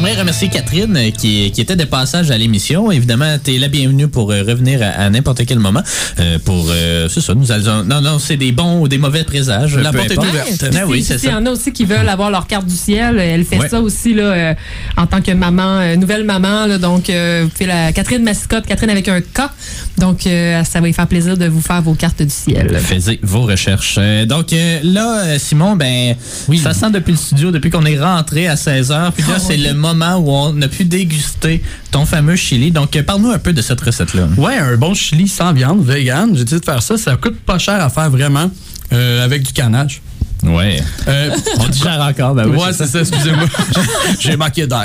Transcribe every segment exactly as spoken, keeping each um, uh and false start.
j'aimerais remercier Catherine euh, qui, qui était de passage à l'émission. Évidemment, tu es la bienvenue pour euh, revenir à, à n'importe quel moment. Euh, pour, euh, c'est ça, nous allons... Non, non, c'est des bons ou des mauvais présages. La porte est ouverte. Ah, oui, c'est ça. Il y en a aussi qui veulent avoir leur carte du ciel. Elle fait ouais. ça aussi là, euh, en tant que maman, euh, nouvelle maman. Là, donc, euh, vous pouvez la Catherine Mascotte, Catherine avec un K. Donc, euh, ça va lui faire plaisir de vous faire vos cartes du ciel. Faites vos recherches. Euh, donc, euh, là, Simon, ben, oui. ça sent depuis le studio, depuis qu'on est rentré à seize heures. Puis là, oh, c'est oui. le moment où on a pu déguster ton fameux chili. Donc, euh, parle-nous un peu de cette recette-là. Ouais, un bon chili sans viande, vegan. J'ai décidé de faire ça. Ça coûte pas cher à faire vraiment, euh, avec du canage. Ouais. Euh, on digère encore. Ben oui, ouais, c'est ça, ça excusez-moi. J'ai manqué d'air.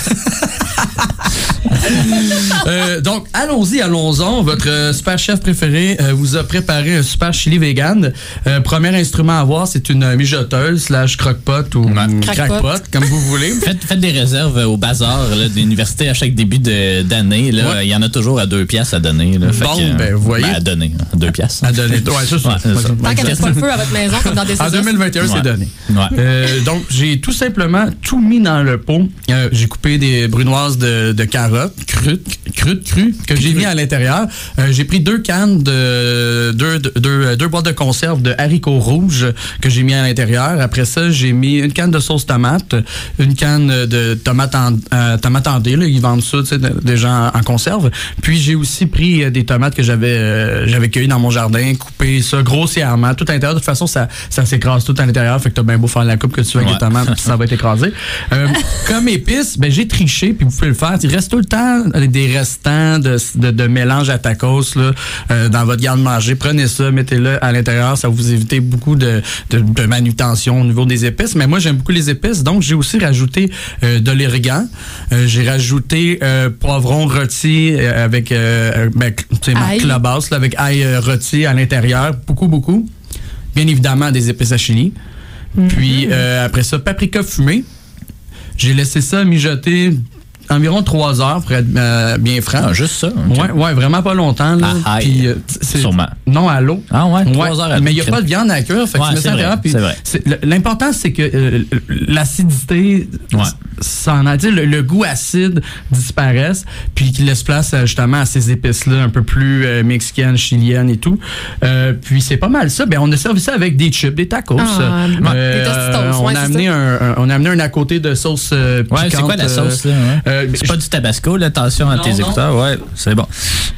euh, donc, allons-y, allons-en. Votre super chef préféré euh, vous a préparé un super chili vegan. Euh, premier instrument à avoir, c'est une mijoteuse slash croque-pot ou ouais. crack-pot, comme vous voulez. Faites, faites des réserves au bazar là, de l'université à chaque début de, d'année. Là. Ouais. Il y en a toujours à deux piastres à donner. Là. Fait bon, que, ben, vous voyez. Ben, à donner, à deux piastres. À donner. Ouais, ça, c'est ouais, ça. ça. Tant qu'elle n'a pas le feu à votre maison, comme dans des en deux mille vingt et un, ouais. c'est donné. Ouais. Euh, donc, j'ai tout simplement tout mis dans le pot. Euh, j'ai coupé des brunoises de, de carottes crues, crues, crues, que j'ai mis à l'intérieur. Euh, j'ai pris deux cannes de deux, deux, deux boîtes de conserve de haricots rouges que j'ai mis à l'intérieur. Après ça, j'ai mis une canne de sauce tomate, une canne de tomates en, euh, tomates en dés, là, ils vendent ça, tu sais, déjà en, en conserve. Puis j'ai aussi pris euh, des tomates que j'avais euh, j'avais cueillies dans mon jardin, coupé ça grossièrement, tout à l'intérieur. De toute façon, ça, ça s'écrase tout à l'intérieur, fait que t'as bien beau faire la coupe que tu veux avec ouais. les tomates, puis ça va être écrasé. Euh, comme épices, ben j'ai triché, puis vous pouvez le faire. Il reste tout le temps des restants de, de, de mélange à tacos là, euh, dans votre garde-manger. Prenez ça, mettez-le à l'intérieur, ça va vous éviter beaucoup de, de, de manutention au niveau des épices. Mais moi, j'aime beaucoup les épices, donc j'ai aussi rajouté euh, de l'origan. Euh, j'ai rajouté euh, poivron rôti euh, avec euh, ben, c'est ma clobasse, là, avec ail euh, rôti à l'intérieur, beaucoup, beaucoup. Bien évidemment, des épices à chili. Mm-hmm. Puis euh, après ça, paprika fumé. J'ai laissé ça mijoter environ trois heures pour être euh, bien franc. Ah, juste ça? Okay. Ouais, ouais, vraiment pas longtemps. Là. Ah, puis, euh, c'est, sûrement. Non, à l'eau. Ah ouais, trois ouais, heures à mais il n'y a pas de viande à cuire. Fait que ouais, tu mets c'est, ça vrai, puis c'est vrai. C'est, l'important, c'est que euh, l'acidité ouais. s'en a, le, le goût acide disparaisse, puis qu'il laisse place justement à ces épices-là un peu plus euh, mexicaines, chiliennes et tout. Euh, puis c'est pas mal ça. Ben, on a servi ça avec des chips, des tacos. Ah, euh, des tostitos. On, ouais, a amené un, un, on a amené un à côté de sauce euh, piquante. Ouais, c'est quoi la sauce, là? Hein? Euh, c'est pas du tabasco, là, attention à non, tes non. écouteurs. Ouais, c'est bon.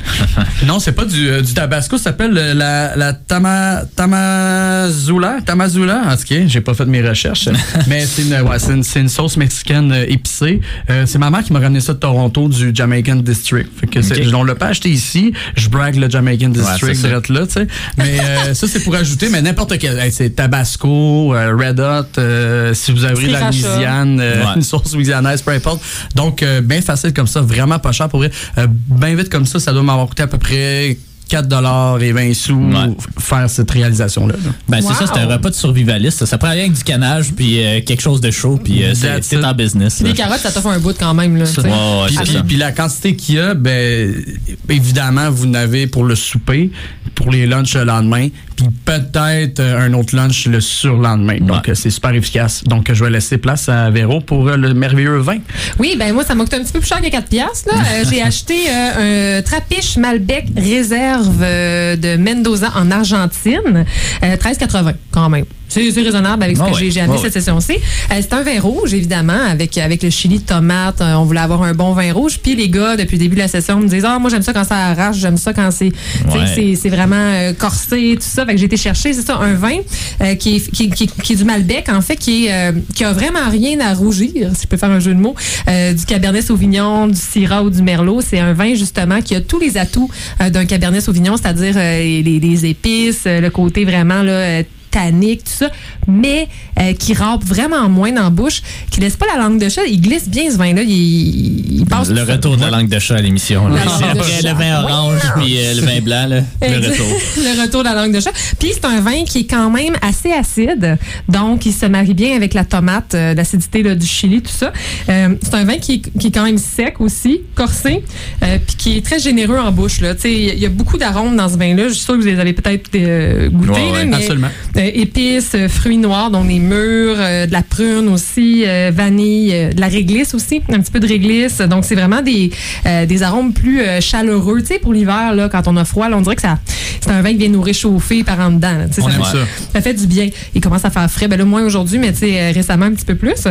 Non, c'est pas du, euh, du tabasco, ça s'appelle la, la tama, tamazula. Tamazula, en tout cas, j'ai pas fait mes recherches. Mais c'est une, ouais, c'est une, c'est une sauce mexicaine euh, épicée. Euh, c'est ma mère qui m'a ramené ça de Toronto, du Jamaican District. Fait que okay. c'est, on l'a pas acheté ici. Je brague le Jamaican District, ouais, direct là, tu sais. Mais euh, ça, c'est pour ajouter, mais n'importe quel. Hey, c'est Tabasco, euh, Red Hot, euh, si vous avez de la Louisiane, euh, ouais. une sauce louisianaise, peu importe. Donc, euh, bien facile comme ça, vraiment pas cher pour vrai. Euh, bien vite comme ça, ça doit m'avoir coûté à peu près quatre dollars et vingt sous ouais. faire cette réalisation-là. Là. Ben, wow. c'est ça, c'est un repas de survivaliste. Ça prend rien avec du canage puis euh, quelque chose de chaud puis euh, c'est, c'est en business. Là. Les carottes, ça t'offre un bout quand même. Là, ouais, ouais, puis, puis, puis la quantité qu'il y a, ben, évidemment, vous n'avez pour le souper, pour les lunchs le lendemain, puis peut-être un autre lunch le surlendemain. Donc, ouais. c'est super efficace. Donc, je vais laisser place à Véro pour le merveilleux vin. Oui, ben moi, ça m'a coûté un petit peu plus cher que quatre piastres. Là. euh, j'ai acheté euh, un Trapiche Malbec Réserve euh, de Mendoza en Argentine. Euh, treize quatre-vingts quand même. C'est, c'est raisonnable avec ce oh que ouais. j'ai, j'ai amené oh cette ouais. session-ci. Euh, c'est un vin rouge, évidemment, avec, avec le chili de tomate. Euh, on voulait avoir un bon vin rouge. Puis les gars, depuis le début de la session, me disent « Ah, oh, moi, j'aime ça quand ça arrache. J'aime ça quand c'est, ouais. c'est, c'est vraiment euh, corsé, tout ça. » Fait que j'ai été chercher, c'est ça, un vin euh, qui, est, qui, qui, qui est du Malbec, en fait, qui, est, euh, qui a vraiment rien à rougir, si je peux faire un jeu de mots, euh, du Cabernet Sauvignon, du Syrah ou du Merlot. C'est un vin, justement, qui a tous les atouts euh, d'un Cabernet Sauvignon, c'est-à-dire euh, les, les épices, euh, le côté vraiment, là, euh, tannique, tout ça, mais euh, qui râpe vraiment moins dans la bouche, qui laisse pas la langue de chat. Il glisse bien ce vin-là. Il, il passe le retour de la langue de chat à l'émission. Là. Après le vin orange oui. puis euh, le vin blanc, là, le retour. Le retour de la langue de chat. Puis c'est un vin qui est quand même assez acide, donc il se marie bien avec la tomate, euh, l'acidité là, du chili, tout ça. Euh, c'est un vin qui est, qui est quand même sec aussi, corsé, euh, puis qui est très généreux en bouche. Il y a beaucoup d'arômes dans ce vin-là. Je suis sûre que vous les avez peut-être euh, goûté. Ouais, là, ouais, mais, absolument. Euh, épices, euh, fruits noirs, donc des mûres, euh, de la prune aussi, euh, vanille, euh, de la réglisse aussi, un petit peu de réglisse. Donc, c'est vraiment des, euh, des arômes plus euh, chaleureux. Tu sais, pour l'hiver, là, quand on a froid, là, on dirait que ça, c'est un vin qui vient nous réchauffer par en dedans. Là, on ça, aime fait, ça. Ça fait du bien. Il commence à faire frais. Ben là, moins aujourd'hui, mais tu sais, euh, récemment, un petit peu plus.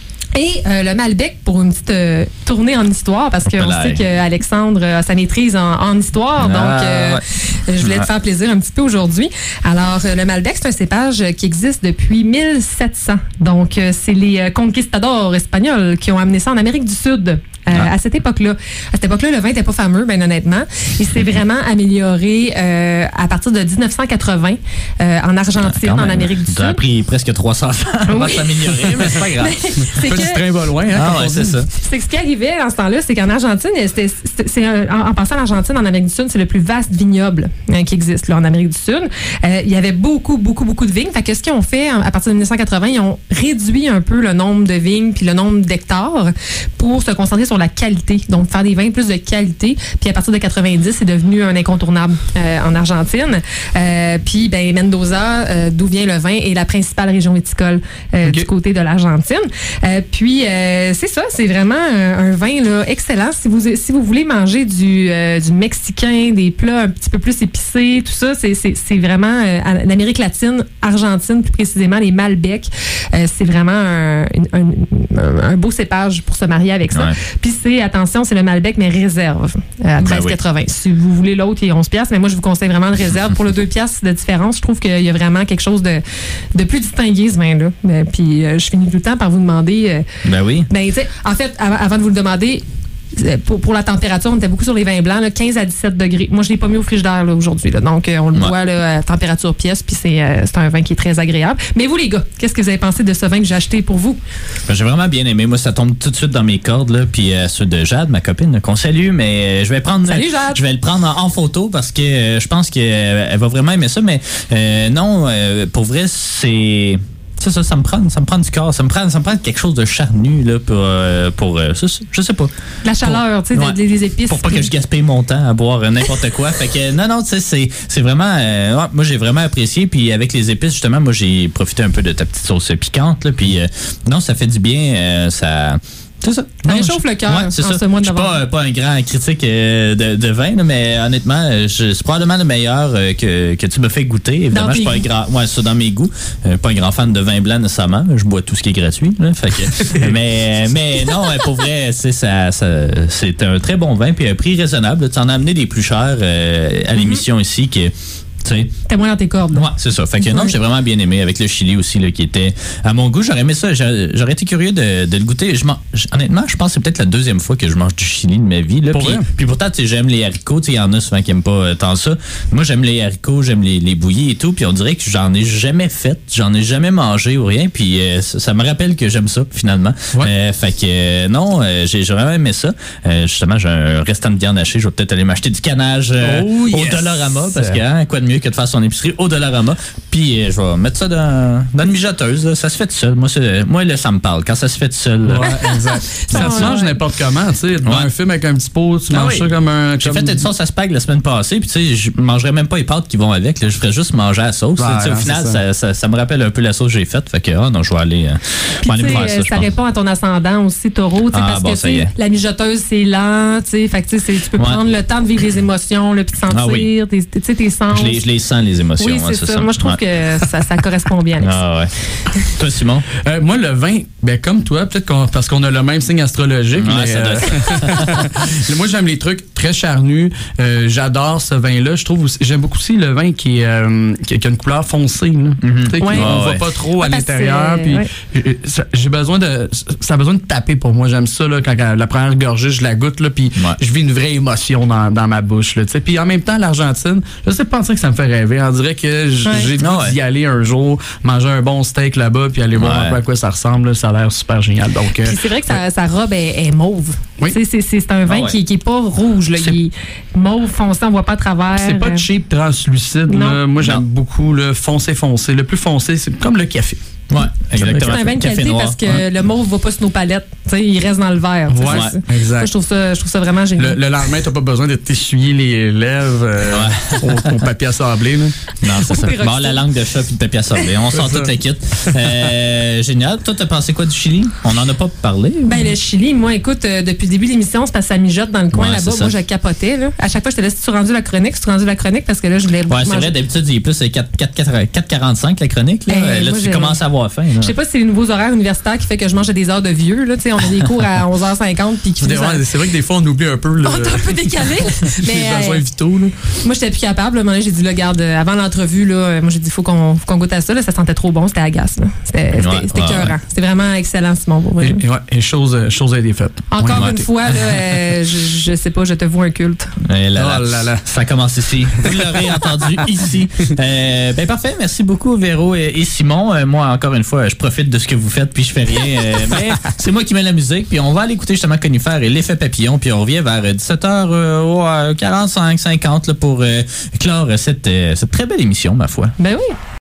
Et euh, le Malbec pour une petite euh, tournée en histoire, parce qu'on sait qu'Alexandre a sa maîtrise en, en histoire, ah, donc euh, ouais. je voulais te faire plaisir un petit peu aujourd'hui. Alors, euh, le Malbec, c'est un cépage qui existe depuis mille sept cents. Donc, euh, c'est les euh, conquistadors espagnols qui ont amené ça en Amérique du Sud. Euh, ah. À cette époque-là. À cette époque-là, le vin n'était pas fameux, bien honnêtement. Il s'est vraiment amélioré euh, à partir de dix-neuf cent quatre-vingts euh, en Argentine, ah, en Amérique du Sud. Ça a pris presque trois cents ans avant oui. de s'améliorer, mais c'est pas grave. C'est que, petit train va loin, hein, ah, ouais, c'est ça. C'est que ce qui arrivait dans ce temps-là, c'est qu'en Argentine, c'était, c'était, c'est un, en, en passant l'Argentine, en Amérique du Sud, c'est le plus vaste vignoble hein, qui existe là, en Amérique du Sud. Euh, il y avait beaucoup, beaucoup, beaucoup de vignes. Fait que ce qu'ils ont fait à partir de mille neuf cent quatre-vingts, ils ont réduit un peu le nombre de vignes puis le nombre d'hectares pour se concentrer sur la qualité. Donc, faire des vins plus de qualité. Puis, à partir de quatre-vingt-dix, c'est devenu un incontournable euh, en Argentine. Euh, puis, ben, Mendoza, euh, d'où vient le vin, est la principale région viticole euh, okay. du côté de l'Argentine. Euh, puis, euh, c'est ça, c'est vraiment un, un vin là, excellent. Si vous, si vous voulez manger du, euh, du mexicain, des plats un petit peu plus épicés, tout ça, c'est, c'est, c'est vraiment euh, en Amérique latine, Argentine plus précisément, les Malbec. Euh, c'est vraiment un, un, un, un beau cépage pour se marier avec ça. Ouais. Puis, c'est, attention, c'est le Malbec, mais réserve euh, à treize quatre-vingts. Ben oui. Si vous voulez l'autre, il est onze piastres, mais moi, je vous conseille vraiment le réserve. Pour le deux piastres de différence, je trouve qu'il y a vraiment quelque chose de, de plus distingué, ce vin-là. Euh, puis, euh, je finis tout le temps par vous demander... Euh, ben oui. Ben, tu sais, en fait, avant, avant de vous le demander... Pour, pour la température, on était beaucoup sur les vins blancs, là, quinze à dix-sept degrés. Moi, je l'ai pas mis au frigidaire là, aujourd'hui. Là. Donc, euh, on le ouais. boit là, à température pièce, puis c'est, euh, c'est un vin qui est très agréable. Mais vous, les gars, qu'est-ce que vous avez pensé de ce vin que j'ai acheté pour vous? Ben, j'ai vraiment bien aimé. Moi, ça tombe tout de suite dans mes cordes. Là, puis euh, ceux de Jade, ma copine, qu'on salue, mais euh, je vais prendre, Salut, Jade. Je vais le prendre en, en photo parce que euh, je pense qu'elle euh, va vraiment aimer ça. Mais euh, non, euh, pour vrai, c'est... Ça, ça, ça me prend, ça me prend du corps, ça me prend, ça me prend quelque chose de charnu là pour, euh, pour, euh, ça, je sais pas. La chaleur, tu sais, ouais, des, des épices. Pour pas que je gaspille mon temps à boire n'importe quoi. Fait que non, non, tu sais, c'est, c'est vraiment, euh, ouais, moi j'ai vraiment apprécié. Puis avec les épices justement, moi j'ai profité un peu de ta petite sauce piquante là. Puis euh, non, ça fait du bien, euh, ça. C'est ça. Ça réchauffe le cœur. Ouais, c'est en ça. Ce mois de je suis pas, pas un grand critique euh, de, de vin, là, mais honnêtement, je, c'est probablement le meilleur euh, que, que tu me fais goûter. Évidemment, je suis pas un grand, ouais, ça dans mes goûts. Euh, pas un grand fan de vin blanc nécessairement. Je bois tout ce qui est gratuit. Là, fait que, mais, mais non, pour vrai, c'est ça, ça, c'est un très bon vin puis un prix raisonnable. Tu en as amené des plus chers euh, à l'émission mm-hmm. ici que. T'es moins dans tes cordes. Ouais, c'est ça. Fait que non, j'ai vraiment bien aimé avec le chili aussi, là, qui était à mon goût. J'aurais aimé ça. J'aurais été curieux de, de le goûter. Je honnêtement, je pense que c'est peut-être la deuxième fois que je mange du chili de ma vie. Là. Puis, puis pourtant, j'aime les haricots. Il y en a souvent qui n'aiment pas euh, tant ça. Moi, j'aime les haricots, j'aime les, les bouillies et tout. Puis on dirait que j'en ai jamais fait. J'en ai jamais mangé ou rien. Puis euh, ça, ça me rappelle que j'aime ça, finalement. Ouais. Euh, fait que euh, non, euh, j'ai, j'ai vraiment aimé ça. Euh, justement, j'ai un restant de viande hachée. Je vais peut-être aller m'acheter du canage euh, oh, yes. au Dollarama. Parce que hein, quoi de mieux que de faire son épicerie au Dollarama. Puis euh, je vais mettre ça dans, dans une mijoteuse. Là. Ça se fait tout seul. Moi, c'est, moi là, ça me parle. Quand ça se fait tout seul. Là. Ouais, exact. Ça se mange n'importe comment. Tu sais, dans ouais. un film avec un petit pot, tu ah manges oui. ça comme un. J'ai comme... fait une sauce à spag la semaine passée. Puis tu sais, je mangerais même pas les pâtes qui vont avec. Là. Je ferais juste manger la sauce. Ouais, au final, ça. Ça, ça, ça me rappelle un peu la sauce que j'ai faite. Fait que, ah non, je vais aller, euh, puis, aller me faire ça. Ça répond à ton ascendant aussi, taureau. Ah, parce bon, que la mijoteuse, c'est lent. Fait que tu peux ouais. prendre le temps de vivre les émotions, puis de sentir ah, oui. tes, tes sens. Je les, je les sens, les émotions. Oui, c'est, c'est ça. ça. Moi, je trouve que ça, ça correspond bien, Alex. Ah ouais. Toi, Simon? Euh, moi, le vin, ben comme toi, peut-être qu'on, parce qu'on a le même signe astrologique. Ouais, mais, ça euh, moi, j'aime les trucs très charnus. Euh, j'adore ce vin-là. Je trouve aussi, j'aime beaucoup aussi le vin qui, est, euh, qui, qui a une couleur foncée. Mm-hmm. Ouais. On ne va pas trop à ouais, l'intérieur. Puis ouais. j'ai besoin de, ça a besoin de taper pour moi. J'aime ça là, quand la première gorgée, je la goûte, là, puis ouais. je vis une vraie émotion dans, dans ma bouche. Là, puis en même temps, l'Argentine, je sais pas que ça me fait rêver. On dirait que j'ai ouais. le goût ouais. d'y aller un jour, manger un bon steak là-bas, puis aller voir ouais. un peu à quoi ça ressemble. Là, ça a l'air super génial. Donc, euh, c'est vrai que ouais. sa, sa robe est, est mauve. Oui. C'est, c'est, c'est un vin ah ouais. qui, qui est pas rouge. Là. Il est mauve foncé, on voit pas à travers. C'est pas cheap translucide. Là. Moi, j'aime non. beaucoup le foncé foncé. Le plus foncé, c'est comme le café. Ouais, exactement. C'est un vin de Café qualité noir. parce que Ouais. le mauve va pas sur nos palettes. T'sais, il reste dans le verre. Ouais, ça, exact. Moi, je trouve ça, je trouve ça vraiment génial. Le, le lendemain, t'as pas besoin de t'essuyer les lèvres euh, au, au papier à sabler. Là. Non, c'est ça. Peroxyde. Bon, la langue de chat puis le papier à sabler. On sort C'est toute ça. la kit. Euh, génial. Toi, t'as pensé quoi du Chili? On en a pas parlé. Ben, le Chili, moi, écoute, euh, depuis le début de l'émission, c'est parce que ça mijote dans le coin Ouais, là-bas. c'est ça. Moi, je capotais. Là. À chaque fois, je te laisse, tu rendu la chronique, tu rendu la chronique parce que là, je voulais. Ouais, c'est manger. vrai, d'habitude, il est plus quatre quarante-cinq la chronique. Là, Hey, là moi, tu j'ai- commences à avoir faim. Là. Je sais pas si c'est les nouveaux horaires universitaires qui fait que je mange à des heures de vieux. Là. T'sais, on a des cours à onze heures cinquante puis qui C'est finissent à- ouais, c'est vrai que des fois, on oublie un peu le, On est un peu décalé. les mais besoins euh, vitaux. Là. moi, j'étais plus capable. Là. À un moment donné, j'ai dit, là, garde, euh, avant l'entrevue, là, euh, moi, j'ai dit, faut qu'on faut qu'on goûte à ça. Là. Ça sentait trop bon. C'était agace. là. C'était c'était- Ouais, c'était ouais, écœurant. ouais. C'était vraiment excellent, Simon. Pour vrai. Et, et, ouais, et chose, euh, chose a été faite. Encore On est une maté. fois, là, euh, je, je sais pas, je te vois un culte. Eh là là. Oh là là. Ça commence ici. Vous l'aurez entendu ici. Euh, ben parfait. Merci beaucoup, Véro et, et Simon. Euh, moi, encore une fois, je profite de ce que vous faites puis je fais rien. Euh, mais c'est moi qui mets la musique. Puis on va aller écouter justement Conifère et l'effet papillon. Puis on revient vers dix-sept heures quarante-cinq cinquante là, pour euh, clore cette, euh, cette très belle émission, ma foi. Ben oui.